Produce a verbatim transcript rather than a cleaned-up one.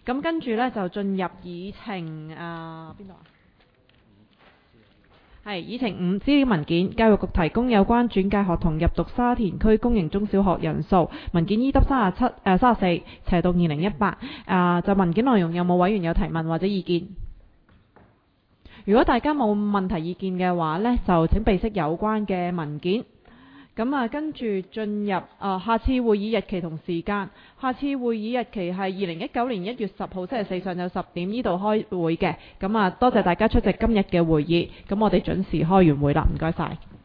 咁跟住呢，就進入議程啊，邊度啊？係議程五資料文件，教育局提供有關轉介學童入讀沙田區公營中小學人數文件 E 得三十七誒三十四斜到二零一八啊，就文件內容有冇委員有提問或者意見？如果大家冇問題意見嘅話呢，就請備悉有關嘅文件。咁啊，跟住進入啊，下次會議日期同時間。下次會議日期係二零一九年一月十號星期四上晝十點呢度開會嘅。咁啊，多謝大家出席今日嘅會議。咁我哋準時開完會啦，唔該晒。